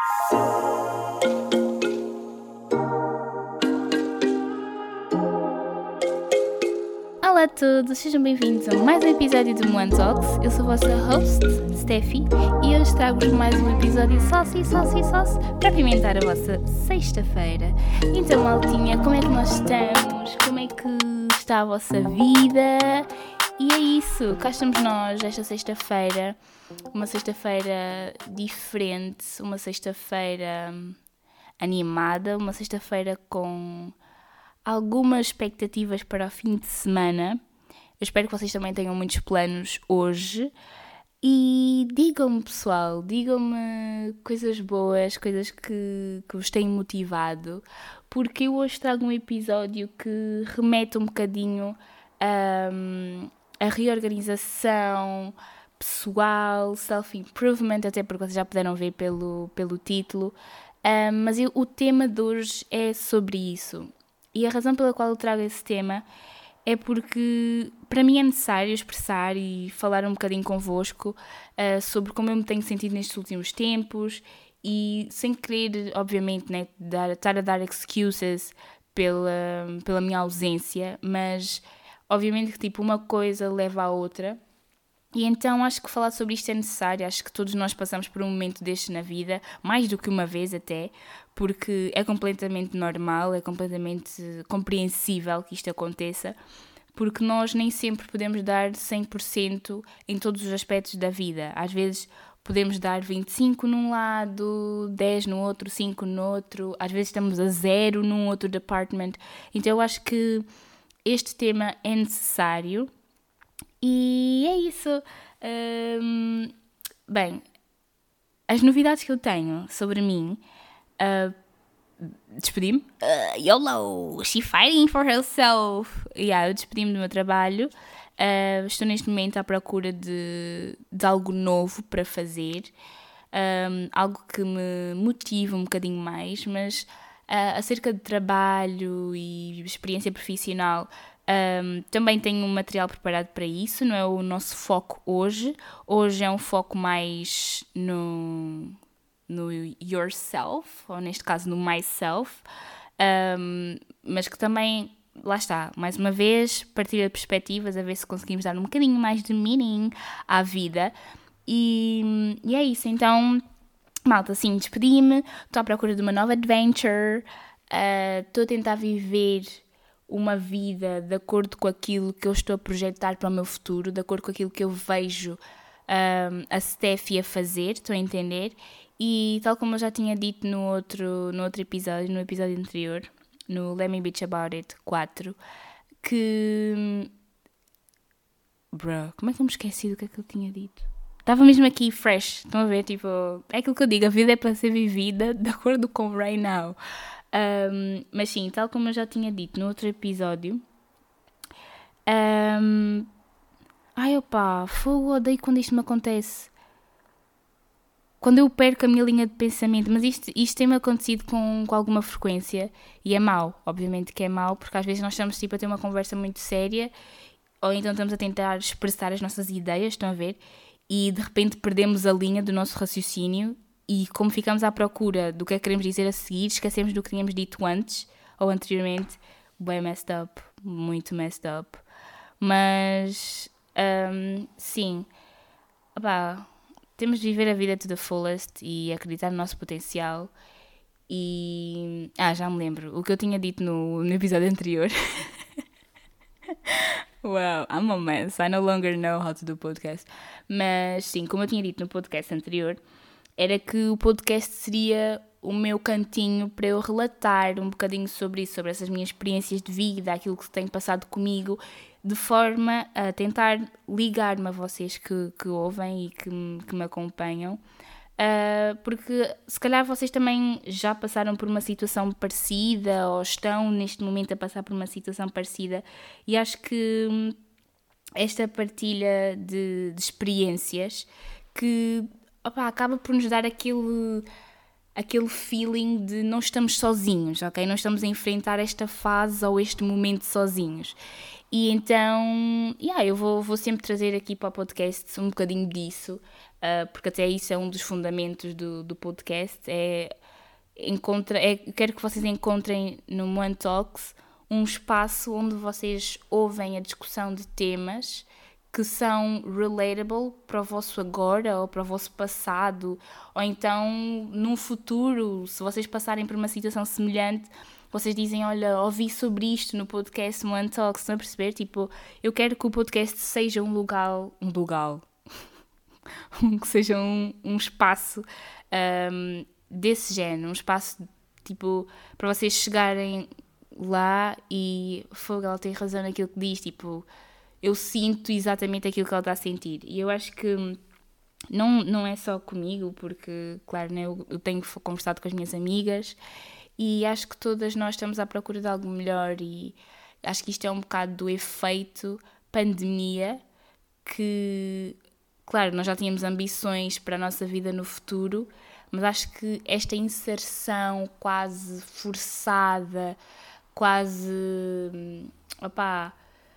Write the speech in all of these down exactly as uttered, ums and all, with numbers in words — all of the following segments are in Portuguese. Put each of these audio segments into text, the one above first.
Olá a todos, sejam bem-vindos a mais um episódio do Moan Talks. Eu sou a vossa host, Steffi, e hoje trago-vos mais um episódio sauce, sauce, sauce para apimentar a vossa sexta-feira. Então, maltinha, como é que nós estamos? Como é que está a vossa vida? E é isso, cá estamos nós esta sexta-feira, uma sexta-feira diferente, uma sexta-feira animada, uma sexta-feira com algumas expectativas para o fim de semana. Eu espero que vocês também tenham muitos planos hoje. E digam-me, pessoal, digam-me coisas boas, coisas que, que vos têm motivado, porque eu hoje trago um episódio que remete um bocadinho a, a reorganização pessoal, self-improvement, até porque vocês já puderam ver pelo, pelo título. Um, mas eu, o tema de hoje é sobre isso. E a razão pela qual eu trago esse tema é porque para mim é necessário expressar e falar um bocadinho convosco uh, sobre como eu me tenho sentido nestes últimos tempos e sem querer, obviamente, né, dar, estar a dar excuses pela, pela minha ausência, mas obviamente que tipo, uma coisa leva à outra. E então acho que falar sobre isto é necessário, acho que todos nós passamos por um momento deste na vida, mais do que uma vez até, porque é completamente normal, é completamente compreensível que isto aconteça, porque nós nem sempre podemos dar cem por cento em todos os aspectos da vida. Às vezes podemos dar vinte e cinco por cento num lado, dez por cento no outro, cinco por cento no outro, às vezes estamos a zero num outro department. Então eu acho que este tema é necessário. E é isso. Um, bem, as novidades que eu tenho sobre mim. Uh, despedi-me. Uh, YOLO! She fighting for herself! Yeah, eu despedi-me do meu trabalho. Uh, estou neste momento à procura de, de algo novo para fazer. Um, algo que me motive um bocadinho mais, mas uh, acerca de trabalho e experiência profissional. Um, também tenho um material preparado para isso, não é o nosso foco hoje. Hoje é um foco mais no, no yourself, ou neste caso no myself, um, mas que também, lá está, mais uma vez, partilha de perspectivas, a ver se conseguimos dar um bocadinho mais de meaning à vida. E, e é isso, então, malta, assim, despedi-me, estou à procura de uma nova adventure, estou uh, a tentar viver uma vida de acordo com aquilo que eu estou a projetar para o meu futuro, de acordo com aquilo que eu vejo um, a Steffi a fazer, estou a entender? E tal como eu já tinha dito no outro, no outro episódio, no episódio anterior, no Let Me Bitch About It quatro, que... Bro, como é que eu me esqueci do que é que eu tinha dito? Estava mesmo aqui fresh, estão a ver? Tipo, é aquilo que eu digo, a vida é para ser vivida de acordo com right now. Um, mas sim, tal como eu já tinha dito no outro episódio, um, ai opá, fogo, odeio quando isto me acontece, quando eu perco a minha linha de pensamento, mas isto, isto tem-me acontecido com, com alguma frequência e é mau, obviamente que é mau, porque às vezes nós estamos tipo a ter uma conversa muito séria ou então estamos a tentar expressar as nossas ideias, estão a ver, e de repente perdemos a linha do nosso raciocínio. E como ficamos à procura do que é que queremos dizer a seguir, esquecemos do que tínhamos dito antes ou anteriormente. Bem messed up, muito messed up. Mas, um, sim, opá, temos de viver a vida to the fullest e acreditar no nosso potencial. E, ah, já me lembro, o que eu tinha dito no, no episódio anterior. Wow, I'm a mess, I no longer know how to do podcast. Mas, sim, como eu tinha dito no podcast anterior, era que o podcast seria o meu cantinho para eu relatar um bocadinho sobre isso, sobre essas minhas experiências de vida, aquilo que tem passado comigo, de forma a tentar ligar-me a vocês que, que ouvem e que, que me acompanham, uh, porque se calhar vocês também já passaram por uma situação parecida ou estão neste momento a passar por uma situação parecida e acho que esta partilha de, de experiências que... Opa, acaba por nos dar aquele, aquele feeling de não estamos sozinhos, ok? Não estamos a enfrentar esta fase ou este momento sozinhos. E então, yeah, eu vou, vou sempre trazer aqui para o podcast um bocadinho disso, uh, porque até isso é um dos fundamentos do, do podcast, é, encontra, é quero que vocês encontrem no Moan Talks um espaço onde vocês ouvem a discussão de temas que são relatable para o vosso agora ou para o vosso passado, ou então num futuro, se vocês passarem por uma situação semelhante, vocês dizem, olha, ouvi sobre isto no podcast One Talks, estão a perceber? Tipo, eu quero que o podcast seja um lugar, um lugar, que seja um, um espaço um, desse género, um espaço, tipo, para vocês chegarem lá e, fogo, ela tem razão naquilo que diz, tipo, eu sinto exatamente aquilo que ela está a sentir. E eu acho que não, não é só comigo, porque, claro, né, eu, eu tenho conversado com as minhas amigas e acho que todas nós estamos à procura de algo melhor e acho que isto é um bocado do efeito pandemia que, claro, nós já tínhamos ambições para a nossa vida no futuro, mas acho que esta inserção quase forçada, quase, opá,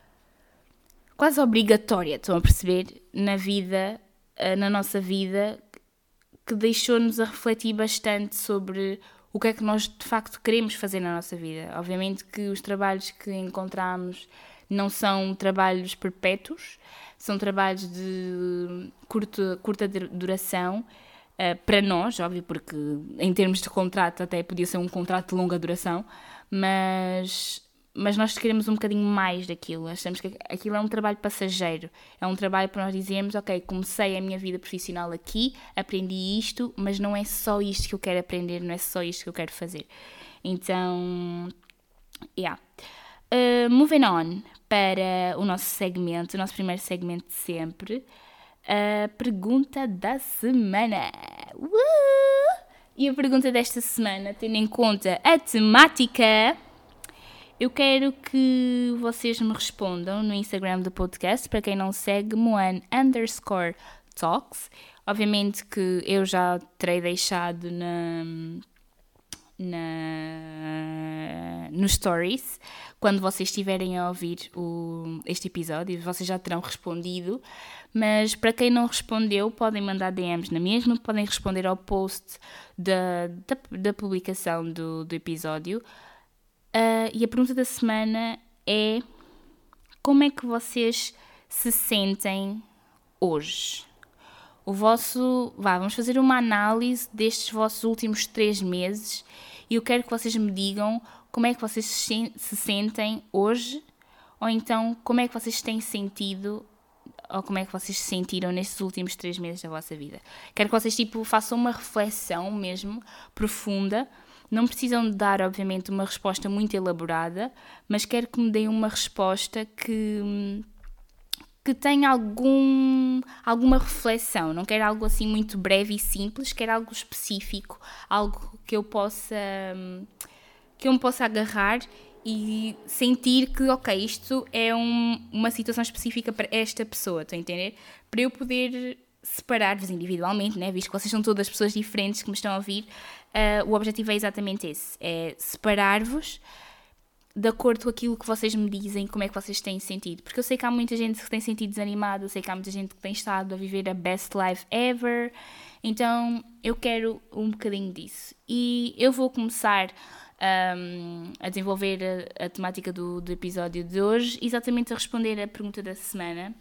quase obrigatória, estão a perceber, na vida, na nossa vida, que deixou-nos a refletir bastante sobre o que é que nós de facto queremos fazer na nossa vida. Obviamente que os trabalhos que encontramos não são trabalhos perpétuos, são trabalhos de curta, curta duração, uh, para nós, óbvio, porque em termos de contrato até podia ser um contrato de longa duração, mas... mas nós queremos um bocadinho mais daquilo, achamos que aquilo é um trabalho passageiro, é um trabalho para nós dizermos, ok, comecei a minha vida profissional aqui, aprendi isto, mas não é só isto que eu quero aprender, não é só isto que eu quero fazer. Então, yeah. Uh, moving on para o nosso segmento, o nosso primeiro segmento de sempre, a pergunta da semana. Uh! E a pergunta desta semana, tendo em conta a temática... eu quero que vocês me respondam no Instagram do podcast, para quem não segue, Moan underscore talks. Obviamente que eu já terei deixado na, na, nos stories, quando vocês estiverem a ouvir o, este episódio, vocês já terão respondido. Mas para quem não respondeu, podem mandar D Ms na mesma, podem responder ao post da, da, da publicação do, do episódio. Uh, e a pergunta da semana é: como é que vocês se sentem hoje? O vosso... Vá, vamos fazer uma análise destes vossos últimos três meses e eu quero que vocês me digam como é que vocês se, se sentem hoje, ou então como é que vocês têm sentido, ou como é que vocês se sentiram nestes últimos três meses da vossa vida. Quero que vocês tipo, façam uma reflexão mesmo, profunda. Não precisam de dar, obviamente, uma resposta muito elaborada, mas quero que me deem uma resposta que, que tenha algum, alguma reflexão. Não quero algo assim muito breve e simples, quero algo específico, algo que eu possa, que eu me possa agarrar e sentir que, ok, isto é um, uma situação específica para esta pessoa, estão a entender? Para eu poder separar-vos individualmente, né? Visto que vocês são todas pessoas diferentes que me estão a ouvir, uh, o objetivo é exatamente esse, é separar-vos de acordo com aquilo que vocês me dizem, como é que vocês têm sentido, porque eu sei que há muita gente que tem sentido desanimada, eu sei que há muita gente que tem estado a viver a best life ever, então eu quero um bocadinho disso, e eu vou começar um, a desenvolver a, a temática do, do episódio de hoje, exatamente a responder a pergunta da semana.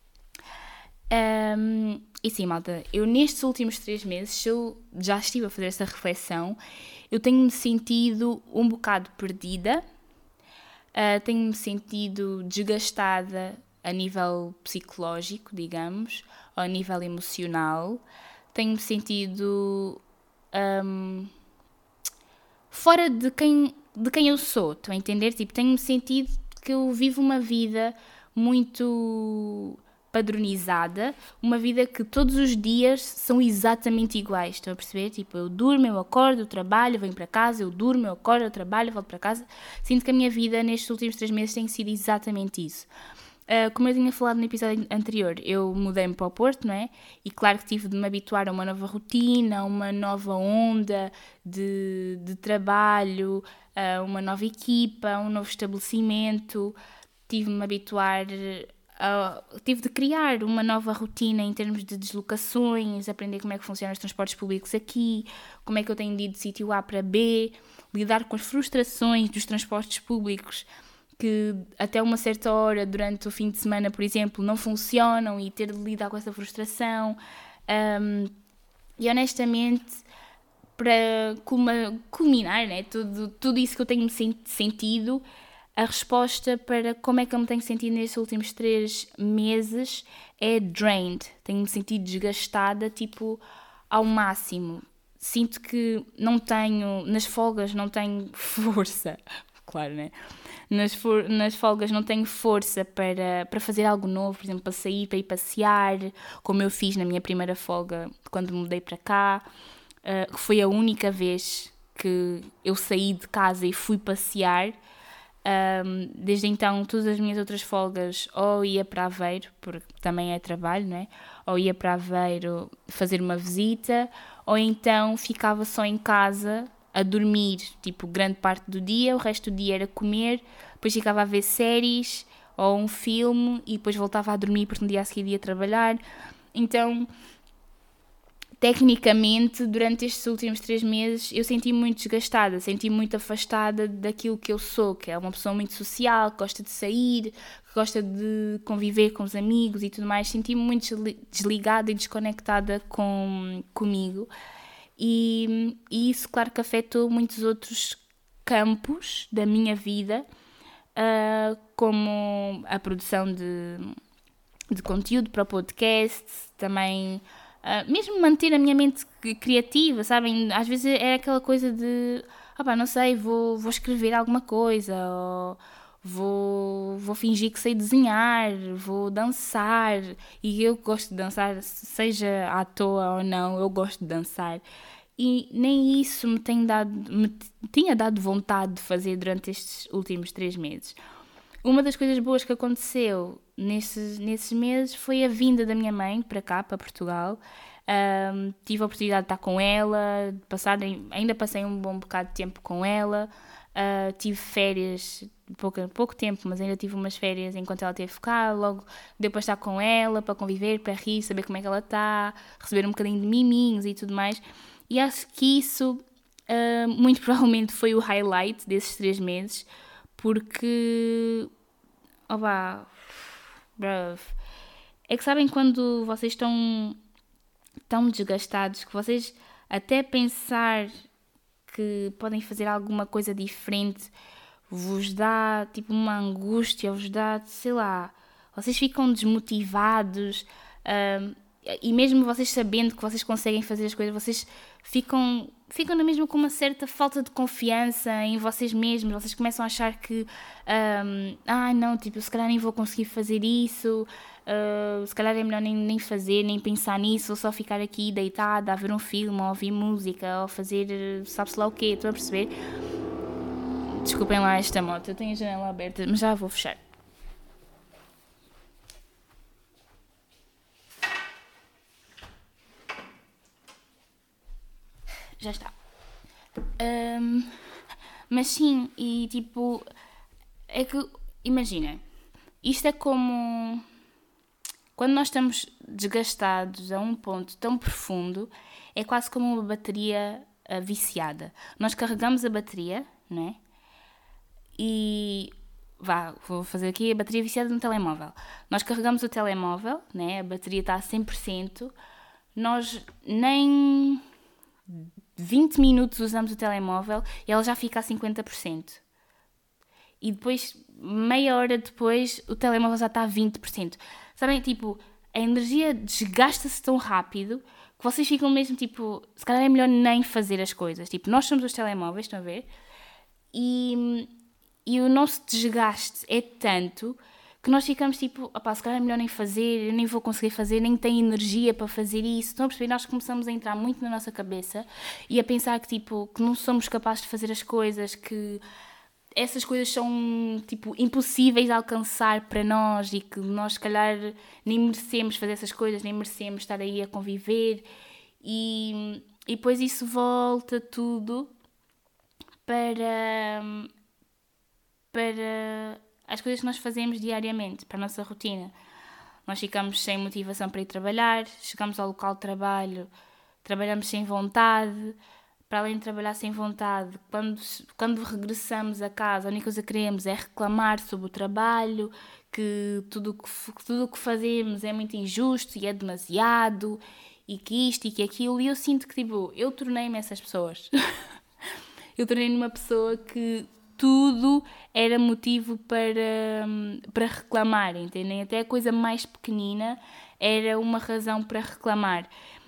Um, e sim, malta, eu nestes últimos três meses, eu já estive a fazer essa reflexão, eu tenho-me sentido um bocado perdida, uh, tenho-me sentido desgastada a nível psicológico, digamos, ou a nível emocional, tenho-me sentido um, fora de quem, de quem eu sou, estão a entender? Tipo, tenho-me sentido que eu vivo uma vida muito padronizada, uma vida que todos os dias são exatamente iguais, estão a perceber? Tipo, eu durmo, eu acordo, eu trabalho, eu venho para casa, eu durmo, eu acordo, eu trabalho, eu volto para casa. Sinto que a minha vida nestes últimos três meses tem sido exatamente isso. Uh, como eu tinha falado no episódio anterior, eu mudei-me para o Porto, não é? E claro que tive de me habituar a uma nova rotina, a uma nova onda de, de trabalho, a uma nova equipa, a um novo estabelecimento. tive-me a habituar, a, tive de criar uma nova rotina em termos de deslocações, aprender como é que funcionam os transportes públicos aqui, como é que eu tenho de ir de sítio A para B, lidar com as frustrações dos transportes públicos que até uma certa hora durante o fim de semana, por exemplo, não funcionam e ter de lidar com essa frustração. Um, e honestamente, para culminar, né, tudo, tudo isso que eu tenho sentido, a resposta para como é que eu me tenho sentido nestes últimos três meses é drained. Tenho-me sentido desgastada, tipo, ao máximo. Sinto que não tenho, nas folgas não tenho força, claro, né? Nas, for, nas folgas não tenho força para, para fazer algo novo, por exemplo, para sair, para ir passear, como eu fiz na minha primeira folga quando me mudei para cá, uh, que foi a única vez que eu saí de casa e fui passear. Um, desde então, todas as minhas outras folgas ou ia para Aveiro, porque também é trabalho, não é? Ou ia para Aveiro fazer uma visita, ou então ficava só em casa a dormir, tipo, grande parte do dia, o resto do dia era comer, depois ficava a ver séries ou um filme e depois voltava a dormir porque no dia a seguir ia trabalhar. Então, tecnicamente, durante estes últimos três meses, eu senti-me muito desgastada, senti-me muito afastada daquilo que eu sou, que é uma pessoa muito social, que gosta de sair, que gosta de conviver com os amigos e tudo mais. Senti-me muito desligada e desconectada com, comigo. E, e isso, claro, que afetou muitos outros campos da minha vida, uh, como a produção de, de conteúdo para o podcast, também uh, mesmo manter a minha mente criativa, sabem? Às vezes é aquela coisa de, ah pá, não sei, vou, vou escrever alguma coisa, ou vou, vou fingir que sei desenhar, vou dançar, e eu gosto de dançar, seja à toa ou não, eu gosto de dançar. E nem isso me, tem dado, me tinha dado vontade de fazer durante estes últimos três meses. Uma das coisas boas que aconteceu nesses, nesses meses foi a vinda da minha mãe para cá, para Portugal. Um, tive a oportunidade de estar com ela, de passar, ainda passei um bom bocado de tempo com ela. Uh, tive férias, pouco, pouco tempo, mas ainda tive umas férias enquanto ela esteve cá. Logo deu para estar com ela, para conviver, para rir, saber como é que ela está, receber um bocadinho de miminhos e tudo mais. E acho que isso uh, muito provavelmente foi o highlight desses três meses, porque, oh pá, bruv, é que sabem quando vocês estão tão desgastados que vocês até pensar que podem fazer alguma coisa diferente vos dá tipo uma angústia, vos dá, sei lá, vocês ficam desmotivados, uh, e mesmo vocês sabendo que vocês conseguem fazer as coisas, vocês ficam, ficam na mesma com uma certa falta de confiança em vocês mesmos. Vocês começam a achar que um, ah não, tipo, se calhar nem vou conseguir fazer isso, uh, se calhar é melhor nem, nem fazer, nem pensar nisso, ou só ficar aqui deitada a ver um filme, ou ouvir música, ou fazer sabe-se lá o quê, estão a perceber? Desculpem lá esta moto, eu tenho a janela aberta, mas já vou fechar. Já está. Um, mas sim, e tipo, é que, imagina, isto é como quando nós estamos desgastados a um ponto tão profundo, é quase como uma bateria uh, viciada. Nós carregamos a bateria, não é? E vá, vou fazer aqui a bateria viciada no telemóvel. Nós carregamos o telemóvel, né? A bateria está a cem por cento, nós nem vinte minutos usamos o telemóvel e ela já fica a cinquenta por cento. E depois, meia hora depois, o telemóvel já está a vinte por cento. Sabem, tipo, a energia desgasta-se tão rápido que vocês ficam mesmo, tipo, se calhar é melhor nem fazer as coisas. Tipo, nós somos os telemóveis, estão a ver? E, e o nosso desgaste é tanto que nós ficamos tipo, opá, se calhar é melhor nem fazer, eu nem vou conseguir fazer, nem tenho energia para fazer isso. Estão a perceber? Nós começamos a entrar muito na nossa cabeça e a pensar que, tipo, que não somos capazes de fazer as coisas, que essas coisas são, tipo, impossíveis de alcançar para nós e que nós, se calhar, nem merecemos fazer essas coisas, nem merecemos estar aí a conviver. E, e depois isso volta tudo para... para às coisas que nós fazemos diariamente, para a nossa rotina. Nós ficamos sem motivação para ir trabalhar, chegamos ao local de trabalho, trabalhamos sem vontade. Para além de trabalhar sem vontade, quando, quando regressamos a casa, a única coisa que queremos é reclamar sobre o trabalho, que tudo o que, tudo que fazemos é muito injusto e é demasiado, e que isto e que aquilo. E eu sinto que, tipo, eu tornei-me essas pessoas. Eu tornei-me uma pessoa que tudo era motivo para, para reclamar, entendem? Até a coisa mais pequenina era uma razão para reclamar.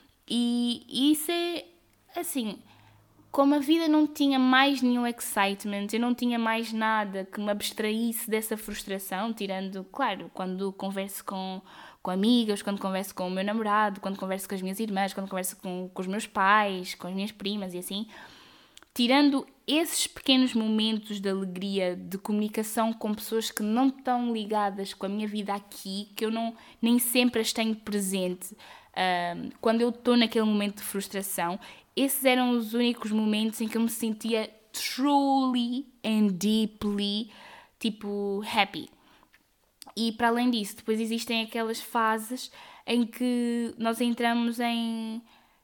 E isso é, assim, como a vida não tinha mais nenhum excitement, eu não tinha mais nada que me abstraísse dessa frustração, tirando, claro, quando converso com, com amigas, quando converso com o meu namorado, quando converso com as minhas irmãs, quando converso com, com os meus pais, com as minhas primas e assim... Tirando esses pequenos momentos de alegria, de comunicação com pessoas que não estão ligadas com a minha vida aqui, que eu não, nem sempre as tenho presente, uh, quando eu estou naquele momento de frustração, esses eram os únicos momentos em que eu me sentia truly and deeply, tipo, happy. E para além disso, depois existem aquelas fases em que nós entramos em...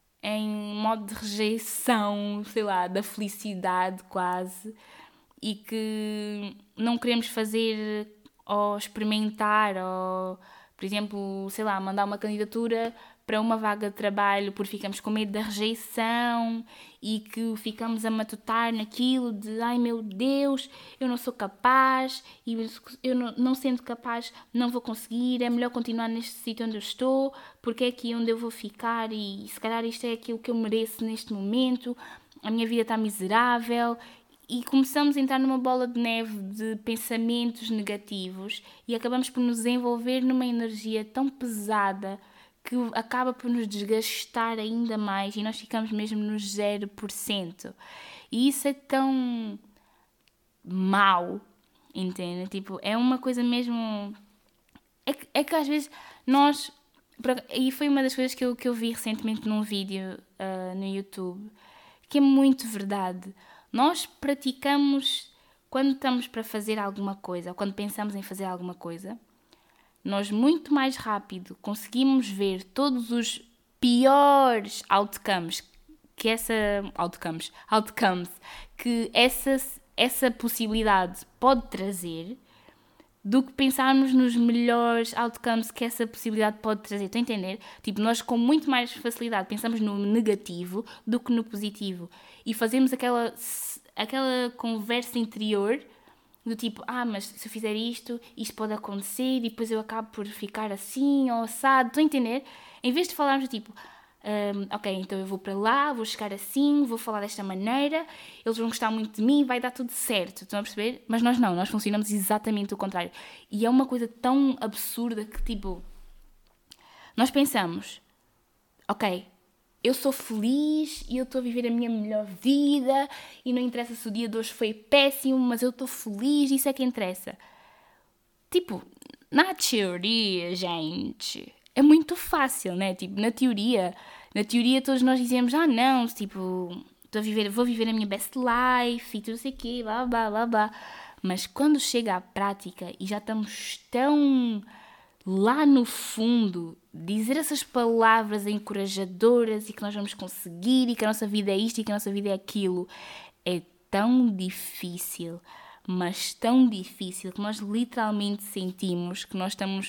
em modo de rejeição, sei lá, da felicidade quase, e que não queremos fazer ou experimentar, ou, por exemplo, sei lá, mandar uma candidatura para uma vaga de trabalho porque ficamos com medo da rejeição e que ficamos a matutar naquilo de ai meu Deus, eu não sou capaz e eu não, não sendo capaz não vou conseguir, é melhor continuar neste sítio onde eu estou porque é aqui onde eu vou ficar e se calhar isto é aquilo que eu mereço neste momento, a minha vida está miserável. E começamos a entrar numa bola de neve de pensamentos negativos e acabamos por nos envolver numa energia tão pesada que acaba por nos desgastar ainda mais e nós ficamos mesmo no zero por cento. E isso é tão mau, entende? Tipo, é uma coisa mesmo... É que, é que às vezes nós... E foi uma das coisas que eu, que eu vi recentemente num vídeo uh, no YouTube, que é muito verdade. Nós praticamos, quando estamos para fazer alguma coisa, ou quando pensamos em fazer alguma coisa, nós muito mais rápido conseguimos ver todos os piores outcomes que essa outcomes, outcomes que essa, essa possibilidade pode trazer do que pensarmos nos melhores outcomes que essa possibilidade pode trazer. Estão a entender? Tipo, nós com muito mais facilidade pensamos no negativo do que no positivo. E fazemos aquela, aquela conversa interior do tipo, ah, mas se eu fizer isto, isto pode acontecer e depois eu acabo por ficar assim ou assado. Estão a entender? Em vez de falarmos do tipo... Um, ok, então eu vou para lá, vou chegar assim, vou falar desta maneira, eles vão gostar muito de mim, vai dar tudo certo, estão a perceber? Mas nós não, nós funcionamos exatamente o contrário. E é uma coisa tão absurda que, tipo, nós pensamos, ok, eu sou feliz e eu estou a viver a minha melhor vida e não interessa se o dia de hoje foi péssimo, mas eu estou feliz, isso é que interessa. Tipo, na teoria, gente... É muito fácil, né? Tipo, na teoria, na teoria todos nós dizemos, ah não, tipo, estou a viver, vou viver a minha best life e tudo sei o quê, blá, blá, blá, blá. Mas quando chega à prática e já estamos tão lá no fundo, dizer essas palavras encorajadoras e que nós vamos conseguir e que a nossa vida é isto e que a nossa vida é aquilo, é tão difícil, mas tão difícil que nós literalmente sentimos que nós estamos...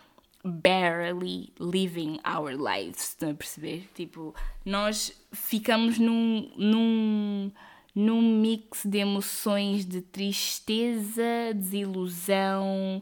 barely living our lives, estão a perceber? Tipo, nós ficamos num, num, num mix de emoções de tristeza, desilusão,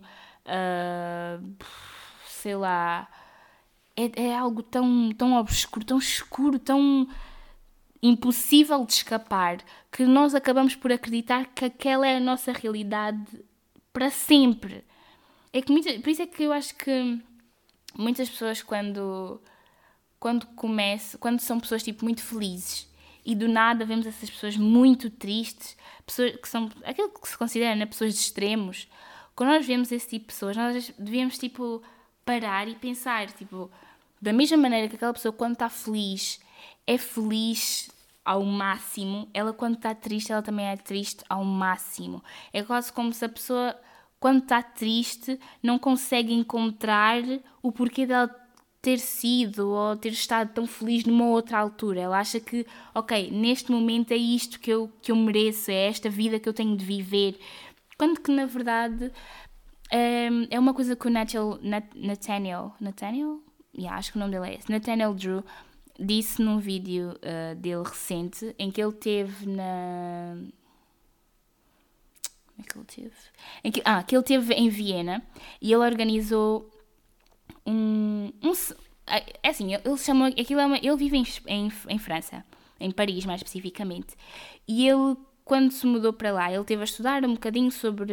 uh, sei lá, é, é algo tão, tão obscuro, tão escuro, tão impossível de escapar, que nós acabamos por acreditar que aquela é a nossa realidade para sempre. É que muita, por isso é que eu acho que muitas pessoas quando, quando começam, quando são pessoas tipo muito felizes e do nada vemos essas pessoas muito tristes, pessoas que são aquilo que se considera, né, pessoas de extremos, quando nós vemos esse tipo de pessoas, nós devíamos tipo parar e pensar, tipo, da mesma maneira que aquela pessoa quando está feliz é feliz ao máximo, ela quando está triste ela também é triste ao máximo. É quase como se a pessoa quando está triste, não consegue encontrar o porquê dela ter sido ou ter estado tão feliz numa outra altura. Ela acha que, ok, neste momento é isto que eu, que eu mereço, é esta vida que eu tenho de viver. Quando que, na verdade, é, é uma coisa que o Nathaniel... Nathaniel? Nathaniel? Yeah, acho que o nome dele é esse. Nathaniel Drew disse num vídeo uh, dele recente, em que ele teve na... Como é que ele teve? Em que, ah, que ele teve em Viena e ele organizou um... um é assim, ele chama... Aquilo é uma, ele vive em, em, em França, em Paris mais especificamente. E ele, quando se mudou para lá, ele teve a estudar um bocadinho sobre,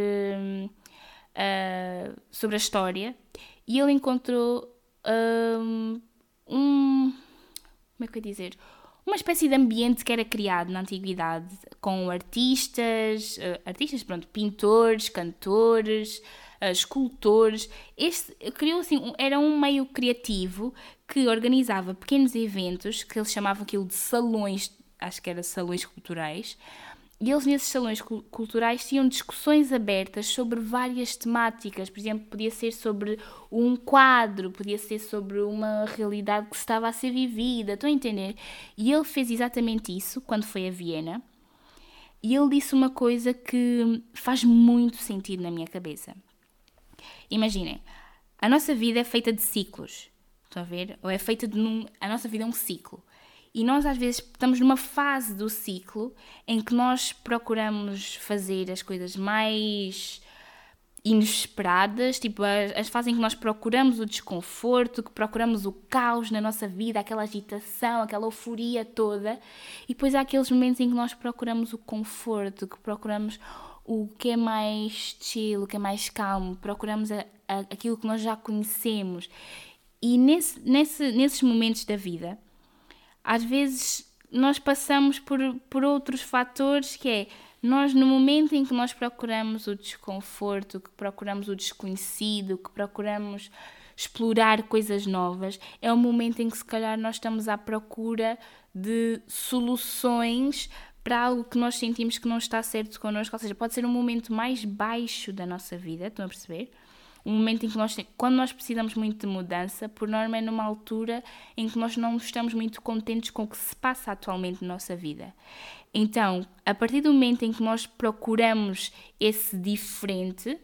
uh, sobre a história e ele encontrou um... um como é que eu ia dizer? Uma espécie de ambiente que era criado na antiguidade, com artistas, uh, artistas, pronto, pintores, cantores, uh, escultores. Este criou assim, um, era um meio criativo que organizava pequenos eventos, que eles chamavam aquilo de salões, acho que era salões culturais. E eles nesses salões culturais tinham discussões abertas sobre várias temáticas. Por exemplo, podia ser sobre um quadro, podia ser sobre uma realidade que estava a ser vivida. Estão a entender? E ele fez exatamente isso quando foi a Viena. E ele disse uma coisa que faz muito sentido na minha cabeça. Imaginem, a nossa vida é feita de ciclos. Estão a ver? Ou é feita de... Num, a nossa vida é um ciclo. E nós às vezes estamos numa fase do ciclo em que nós procuramos fazer as coisas mais inesperadas, tipo as, as fases em que nós procuramos o desconforto, que procuramos o caos na nossa vida, aquela agitação, aquela euforia toda. E depois há aqueles momentos em que nós procuramos o conforto, que procuramos o que é mais chill, o que é mais calmo, procuramos a, a, aquilo que nós já conhecemos. E nesse, nesse, nesses momentos da vida, às vezes nós passamos por, por outros fatores, que é, nós no momento em que nós procuramos o desconforto, que procuramos o desconhecido, que procuramos explorar coisas novas, é o momento em que se calhar nós estamos à procura de soluções para algo que nós sentimos que não está certo connosco, ou seja, pode ser um momento mais baixo da nossa vida, estão a perceber? Um momento em que nós, quando nós precisamos muito de mudança, por norma é numa altura em que nós não estamos muito contentes com o que se passa atualmente na nossa vida. Então, a partir do momento em que nós procuramos esse diferente,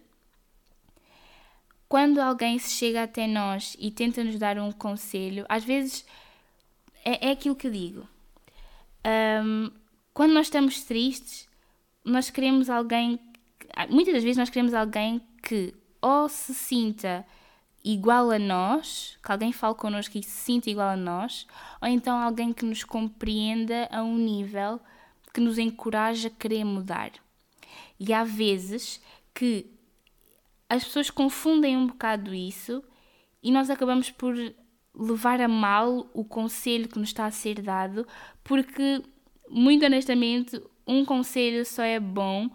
quando alguém se chega até nós e tenta nos dar um conselho, às vezes é, é aquilo que eu digo. Um, quando nós estamos tristes, nós queremos alguém, muitas das vezes nós queremos alguém que ou se sinta igual a nós, que alguém fale connosco e se sinta igual a nós, ou então alguém que nos compreenda a um nível que nos encoraja a querer mudar. E há vezes que as pessoas confundem um bocado isso e nós acabamos por levar a mal o conselho que nos está a ser dado, porque, muito honestamente, um conselho só é bom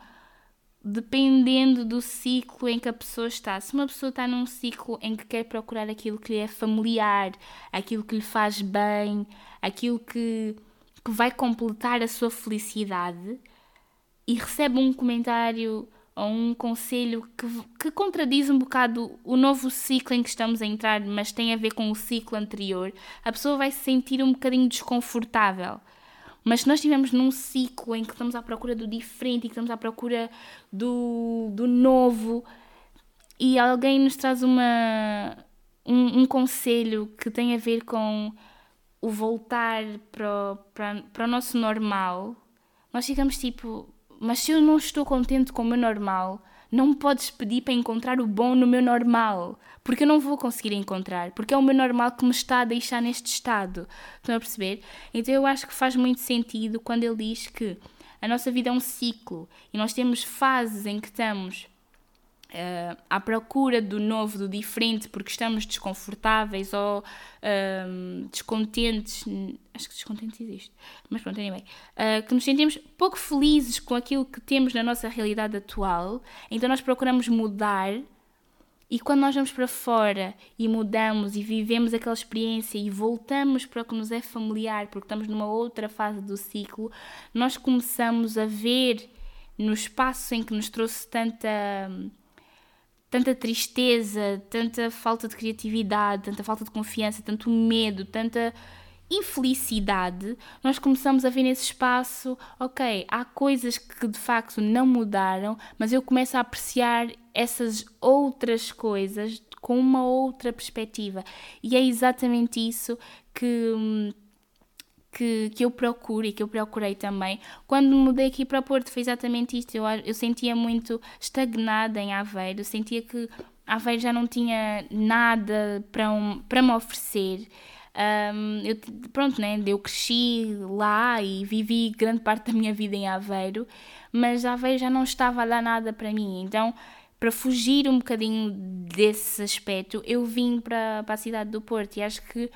dependendo do ciclo em que a pessoa está. Se uma pessoa está num ciclo em que quer procurar aquilo que lhe é familiar, aquilo que lhe faz bem, aquilo que, que vai completar a sua felicidade, e recebe um comentário ou um conselho que, que contradiz um bocado o novo ciclo em que estamos a entrar, mas tem a ver com o ciclo anterior, a pessoa vai se sentir um bocadinho desconfortável. Mas se nós estivermos num ciclo em que estamos à procura do diferente e que estamos à procura do, do novo, e alguém nos traz uma, um, um conselho que tem a ver com o voltar para o, para, para o nosso normal, nós ficamos tipo, mas se eu não estou contente com o meu normal, não me podes pedir para encontrar o bom no meu normal, porque eu não vou conseguir encontrar, porque é o meu normal que me está a deixar neste estado. Estão a perceber? Então eu acho que faz muito sentido quando ele diz que a nossa vida é um ciclo e nós temos fases em que estamos uh, à procura do novo, do diferente, porque estamos desconfortáveis ou uh, descontentes. Acho que descontentes existe, mas pronto, anyway. Uh, que nos sentimos pouco felizes com aquilo que temos na nossa realidade atual, então nós procuramos mudar. E quando nós vamos para fora e mudamos e vivemos aquela experiência e voltamos para o que nos é familiar, porque estamos numa outra fase do ciclo, nós começamos a ver no espaço em que nos trouxe tanta, tanta tristeza, tanta falta de criatividade, tanta falta de confiança, tanto medo, tanta infelicidade, nós começamos a ver nesse espaço, ok, há coisas que de facto não mudaram, mas eu começo a apreciar essas outras coisas com uma outra perspectiva. E é exatamente isso que... Que, que eu procuro e que eu procurei também. Quando me mudei aqui para o Porto foi exatamente isto. Eu, eu sentia muito estagnada em Aveiro, eu sentia que Aveiro já não tinha nada para, um, para me oferecer. Um, eu, pronto, né? Eu cresci lá e vivi grande parte da minha vida em Aveiro, mas Aveiro já não estava a dar nada para mim. Então, para fugir um bocadinho desse aspecto, eu vim para, para a cidade do Porto e acho que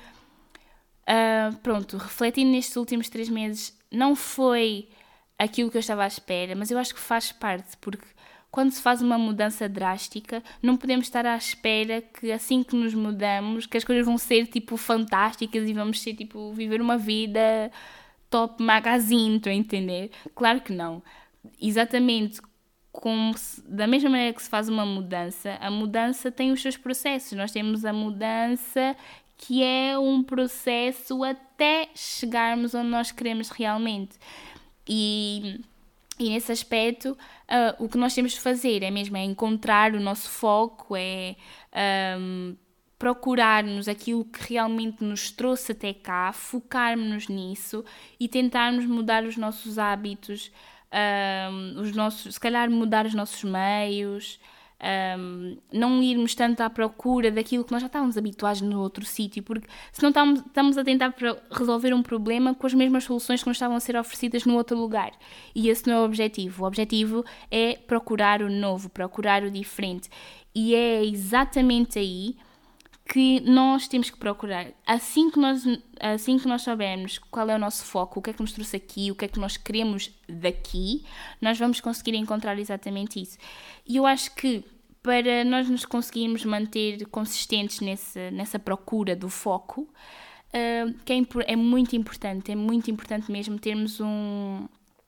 Uh, pronto, refletindo nestes últimos três meses, não foi aquilo que eu estava à espera, mas eu acho que faz parte, porque quando se faz uma mudança drástica, não podemos estar à espera que assim que nos mudamos, que as coisas vão ser tipo fantásticas e vamos ser tipo viver uma vida top magazine, estou a entender? Claro que não. Exatamente como se, da mesma maneira que se faz uma mudança, a mudança tem os seus processos. Nós temos a mudança que é um processo até chegarmos onde nós queremos realmente. E, e nesse aspecto, uh, o que nós temos de fazer é mesmo é encontrar o nosso foco, é um, procurarmos aquilo que realmente nos trouxe até cá, focarmos-nos nisso e tentarmos mudar os nossos hábitos, um, os nossos, se calhar mudar os nossos meios, Um, não irmos tanto à procura daquilo que nós já estávamos habituados no outro sítio, porque senão estamos, estamos a tentar resolver um problema com as mesmas soluções que nos estavam a ser oferecidas no outro lugar, e esse não é o objetivo. O objetivo é procurar o novo, procurar o diferente, e é exatamente aí que nós temos que procurar. Assim que nós, assim que nós soubermos qual é o nosso foco, o que é que nos trouxe aqui, o que é que nós queremos daqui, nós vamos conseguir encontrar exatamente isso. E eu acho que para nós nos conseguirmos manter consistentes nesse, nessa procura do foco, uh, que é, é muito importante, é muito importante mesmo termos um,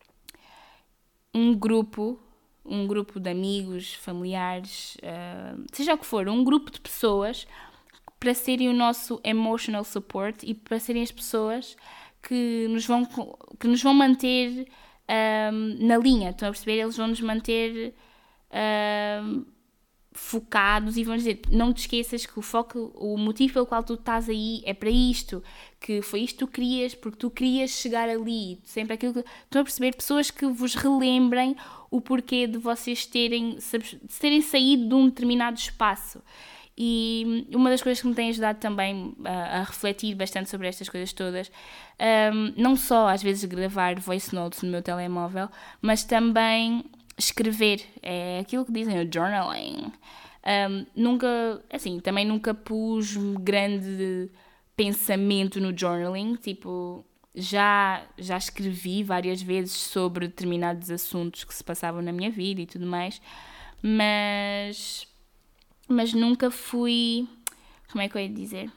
um grupo, um grupo de amigos, familiares, uh, seja o que for, um grupo de pessoas para serem o nosso emotional support e para serem as pessoas que nos vão, que nos vão manter um, na linha, estão a perceber? Eles vão nos manter um, focados e vão dizer, não te esqueças que o foco, o motivo pelo qual tu estás aí é para isto, que foi isto que tu querias, porque tu querias chegar ali, sempre aquilo que... Estão a perceber? Pessoas que vos relembrem o porquê de vocês terem, de terem saído de um determinado espaço. E uma das coisas que me tem ajudado também a, a refletir bastante sobre estas coisas todas, um, não só às vezes gravar voice notes no meu telemóvel, mas também escrever, é aquilo que dizem, o journaling. Um, nunca, assim, também nunca pus grande pensamento no journaling, tipo, já, já escrevi várias vezes sobre determinados assuntos que se passavam na minha vida e tudo mais, mas... mas nunca fui, como é que eu ia dizer,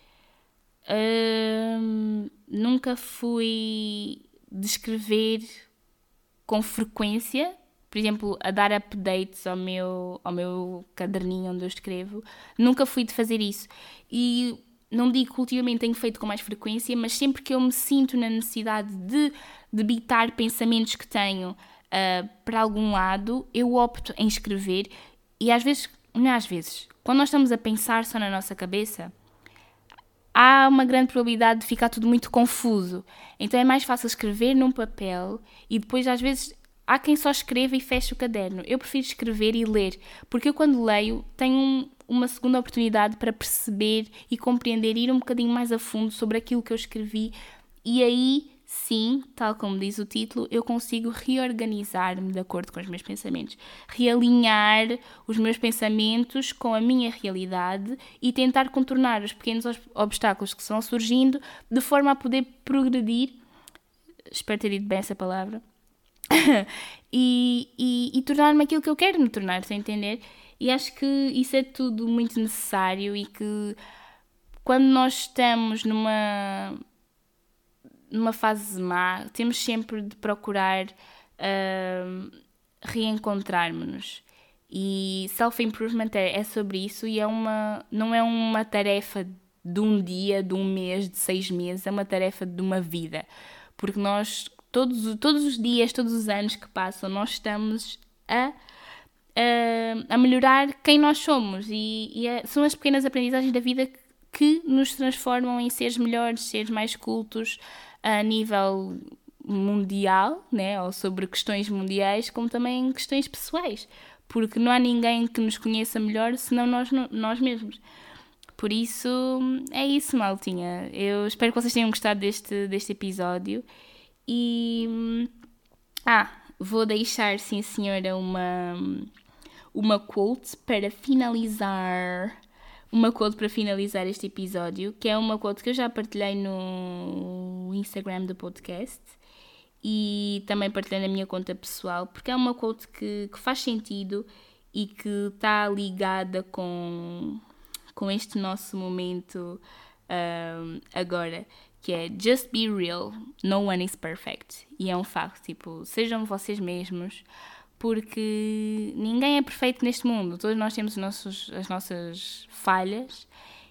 uh, nunca fui de escrever com frequência, por exemplo, a dar updates ao meu, ao meu caderninho onde eu escrevo, nunca fui de fazer isso. E não digo que ultimamente tenho feito com mais frequência, mas sempre que eu me sinto na necessidade de debitar pensamentos que tenho uh, para algum lado, eu opto em escrever. E às vezes, não é às vezes, quando nós estamos a pensar só na nossa cabeça, há uma grande probabilidade de ficar tudo muito confuso. Então é mais fácil escrever num papel e depois às vezes há quem só escreva e feche o caderno. Eu prefiro escrever e ler, porque eu quando leio tenho um, uma segunda oportunidade para perceber e compreender, ir um bocadinho mais a fundo sobre aquilo que eu escrevi e aí... sim, tal como diz o título, eu consigo reorganizar-me de acordo com os meus pensamentos, realinhar os meus pensamentos com a minha realidade e tentar contornar os pequenos obstáculos que vão surgindo de forma a poder progredir, espero ter dito bem essa palavra, e, e, e tornar-me aquilo que eu quero me tornar, sem entender? E acho que isso é tudo muito necessário e que quando nós estamos numa... numa fase má, temos sempre de procurar uh, reencontrar-nos. E self-improvement é, é sobre isso e é uma, não é uma tarefa de um dia, de um mês, de seis meses, é uma tarefa de uma vida. Porque nós, todos, todos os dias, todos os anos que passam, nós estamos a, a, a melhorar quem nós somos. E, e é, são as pequenas aprendizagens da vida que, que nos transformam em seres melhores, seres mais cultos a nível mundial, né? Ou sobre questões mundiais, como também questões pessoais. Porque não há ninguém que nos conheça melhor senão nós, nós mesmos. Por isso, é isso, maltinha. Eu espero que vocês tenham gostado deste, deste episódio. E... Ah, vou deixar, sim senhora, uma, uma quote para finalizar... Uma quote para finalizar este episódio, que é uma quote que eu já partilhei no Instagram do podcast. E também partilhei na minha conta pessoal, porque é uma quote que, que faz sentido e que está ligada com, com este nosso momento um, agora, que é just be real, no one is perfect. E é um facto, tipo, sejam vocês mesmos, porque ninguém é perfeito neste mundo, todos nós temos os nossos, as nossas falhas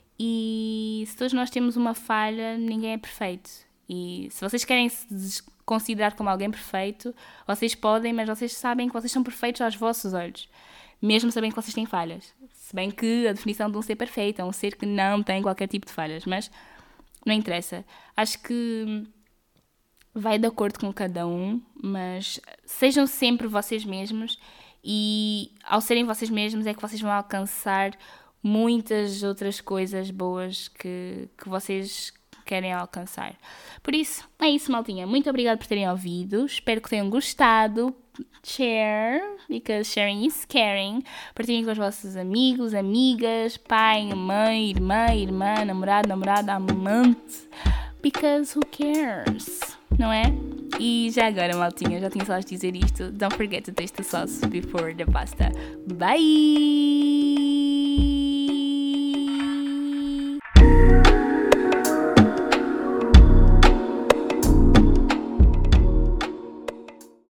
e se todos nós temos uma falha, ninguém é perfeito. E se vocês querem se considerar como alguém perfeito, vocês podem, mas vocês sabem que vocês são perfeitos aos vossos olhos, mesmo sabendo que vocês têm falhas. Se bem que a definição de um ser perfeito é um ser que não tem qualquer tipo de falhas, mas não interessa. Acho que vai de acordo com cada um, mas sejam sempre vocês mesmos e ao serem vocês mesmos é que vocês vão alcançar muitas outras coisas boas que, que vocês querem alcançar. Por isso, é isso, maltinha. Muito obrigada por terem ouvido. Espero que tenham gostado. Share, because sharing is caring. Partilhem com os vossos amigos, amigas, pai, mãe, irmã, irmã, namorado, namorada, amante. Because who cares? Não é? E já agora, maltinha, já tinha só de dizer isto. Don't forget to taste the sauce before the pasta. Bye!